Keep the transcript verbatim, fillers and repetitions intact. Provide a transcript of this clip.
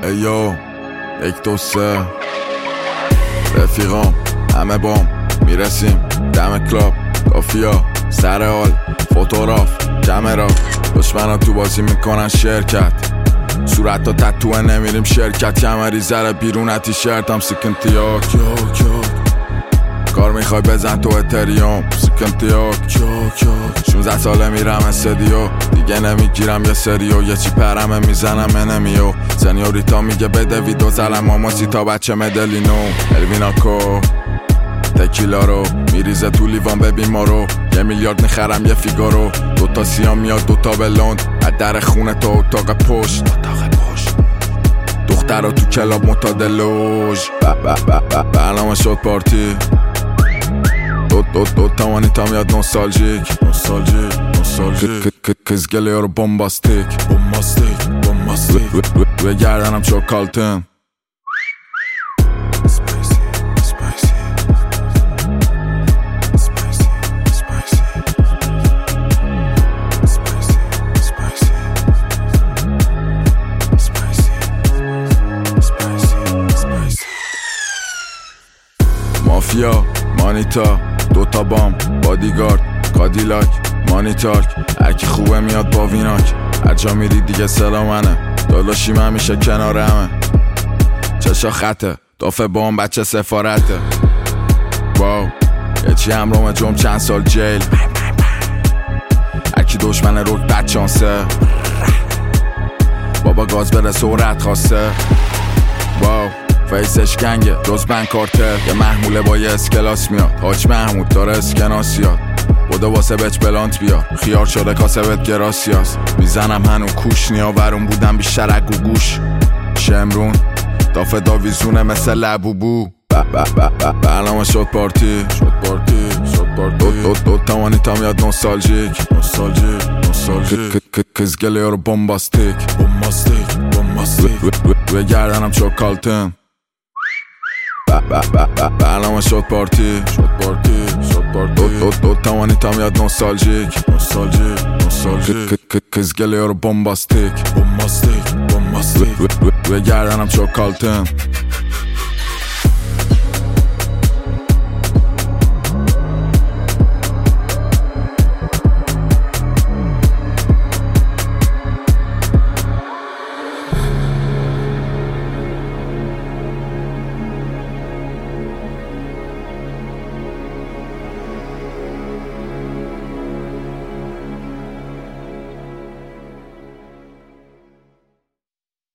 ایو یک دو سه رفیقام همه بام میرسیم دم کلاب کافیا سر حال فوتوگراف کامرا دشمنا تو بازی میکنن شرکت صورت تا تتوه نمیریم شرکت کمری زره بیرون تیشرتم سکنتیاک یاک یاک کار میخوای بزن تو اتریوم سکنتیاک یاک یاک شونزده ساله میرم استدیو دیگه نمیگیرم یه سریو یه چی پرمه میزنم انمیو سنیوریتا میگه بده ویدو زلم ماماسی تا بچه مدلینو الویناکو تکیلا رو میریزه تو لیوان ببین ما رو یه میلیارد میخرم یه فیگارو دوتا سیام میاد دوتا بلوند از در خونه تا اتاق پشت اتاق پشت دختر رو تو کلاب متادلوژ برنامه شد پارتی دو دو دو توانی تا میاد نوستالژیک نوستالژیک نوستالژیک کز گله رو بومباستیک بومباستیک بومباستیک روی گردنم چوکالتن مافیا مانیتا دوتا بام بادیگارد کادیلاک مانیتارک هرکی خوبه میاد با ویناک هر جا میری دیگه سلامنه داداشیم همیشه کنار همه چشا خطه دافه بام بچه سفارته واو یه چی همرام جم چند سال جیل هرکی دشمن روک بد چانسه بابا گاز بره سرعت خواسته واو فیسش گنگه دوز بند کارتر یه محموله با یه اسکلاس میاد حاج محمود داره اسکناسیاد بوده واسه بچ بلانت بیار خیار شده کاسه بهت گراسیاس میزنم هنو کوش نیا ورون بودم بیشتر اگو گوش شمرون دافه داویزونه مثل لبوبو برنامه شد پارتی شد پارتی شد پارتی دو دو دو توانی تا میاد نوستالژیک نوستالژیک نوستالژیک کز گله رو بومباستیک بومباستیک بومباستیک روی گردنم چوکالتن برنامه شد پارتی شد پارتی شد پارتی دو دو دو توانی تا میاد نوستالژیک نوستالژیک نوستالژیک کز گله رو بومباستیک بومباستیک بومباستیک روی گردنم چوکالتن